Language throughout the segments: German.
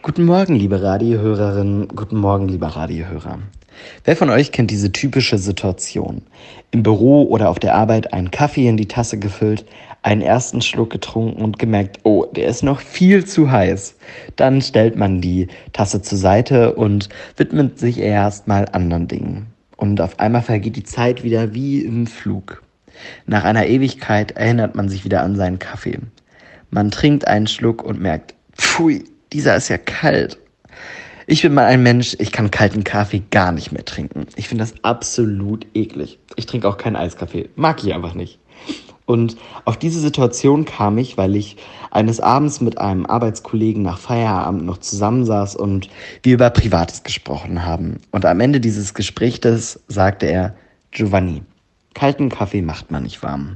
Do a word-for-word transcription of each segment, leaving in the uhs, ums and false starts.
Guten Morgen, liebe Radiohörerinnen, guten Morgen, lieber Radiohörer. Wer von euch kennt diese typische Situation? Im Büro oder auf der Arbeit einen Kaffee in die Tasse gefüllt, einen ersten Schluck getrunken und gemerkt, oh, der ist noch viel zu heiß. Dann stellt man die Tasse zur Seite und widmet sich erstmal anderen Dingen. Und auf einmal vergeht die Zeit wieder wie im Flug. Nach einer Ewigkeit erinnert man sich wieder an seinen Kaffee. Man trinkt einen Schluck und merkt, pfui, dieser ist ja kalt. Ich bin mal ein Mensch, ich kann kalten Kaffee gar nicht mehr trinken. Ich finde das absolut eklig. Ich trinke auch keinen Eiskaffee, mag ich einfach nicht. Und auf diese Situation kam ich, weil ich eines Abends mit einem Arbeitskollegen nach Feierabend noch zusammensaß und wir über Privates gesprochen haben. Und am Ende dieses Gesprächs sagte er, Giovanni, kalten Kaffee macht man nicht warm.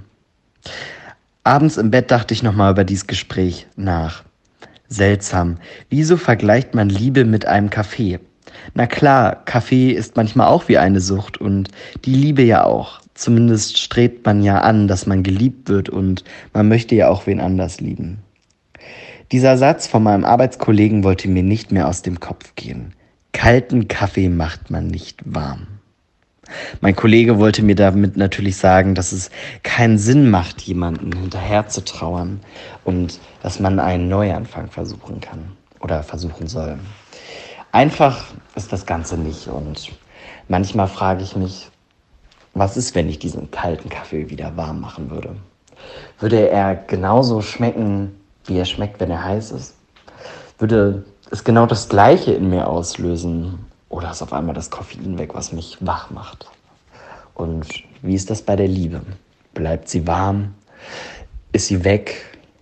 Abends im Bett dachte ich nochmal über dieses Gespräch nach. Seltsam. Wieso vergleicht man Liebe mit einem Kaffee? Na klar, Kaffee ist manchmal auch wie eine Sucht und die Liebe ja auch. Zumindest strebt man ja an, dass man geliebt wird und man möchte ja auch wen anders lieben. Dieser Satz von meinem Arbeitskollegen wollte mir nicht mehr aus dem Kopf gehen. Kalten Kaffee macht man nicht warm. Mein Kollege wollte mir damit natürlich sagen, dass es keinen Sinn macht, jemanden hinterher zu trauern und dass man einen Neuanfang versuchen kann oder versuchen soll. Einfach ist das Ganze nicht und manchmal frage ich mich, was ist, wenn ich diesen kalten Kaffee wieder warm machen würde? Würde er genauso schmecken, wie er schmeckt, wenn er heiß ist? Würde es genau das Gleiche in mir auslösen? Oder ist auf einmal das Koffein weg, was mich wach macht? Und wie ist das bei der Liebe? Bleibt sie warm? Ist sie weg?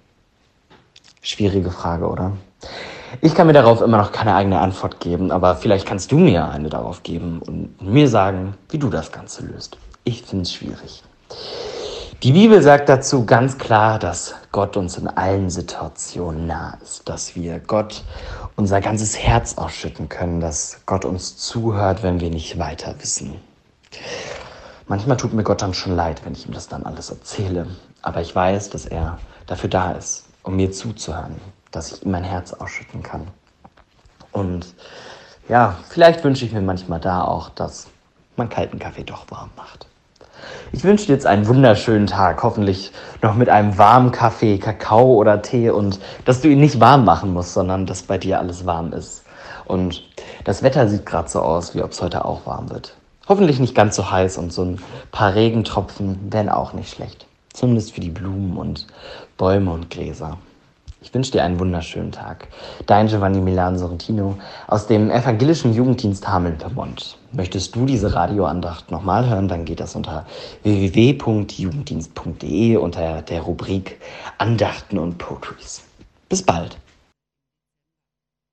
Schwierige Frage, oder? Ich kann mir darauf immer noch keine eigene Antwort geben, aber vielleicht kannst du mir eine darauf geben und mir sagen, wie du das Ganze löst. Ich finde es schwierig. Die Bibel sagt dazu ganz klar, dass Gott uns in allen Situationen nah ist, dass wir Gott unser ganzes Herz ausschütten können, dass Gott uns zuhört, wenn wir nicht weiter wissen. Manchmal tut mir Gott dann schon leid, wenn ich ihm das dann alles erzähle, aber ich weiß, dass er dafür da ist, um mir zuzuhören, dass ich ihm mein Herz ausschütten kann. Und ja, vielleicht wünsche ich mir manchmal da auch, dass man kalten Kaffee doch warm macht. Ich wünsche dir jetzt einen wunderschönen Tag, hoffentlich noch mit einem warmen Kaffee, Kakao oder Tee und dass du ihn nicht warm machen musst, sondern dass bei dir alles warm ist. Und das Wetter sieht gerade so aus, wie ob es heute auch warm wird. Hoffentlich nicht ganz so heiß und so ein paar Regentropfen wären auch nicht schlecht. Zumindest für die Blumen und Bäume und Gräser. Ich wünsche dir einen wunderschönen Tag. Dein Giovanni Milan Sorrentino aus dem evangelischen Jugenddienst Hameln-Pyrmont. Möchtest du diese Radioandacht nochmal hören, dann geht das unter w w w punkt jugenddienst punkt d e unter der Rubrik Andachten und Poetries. Bis bald.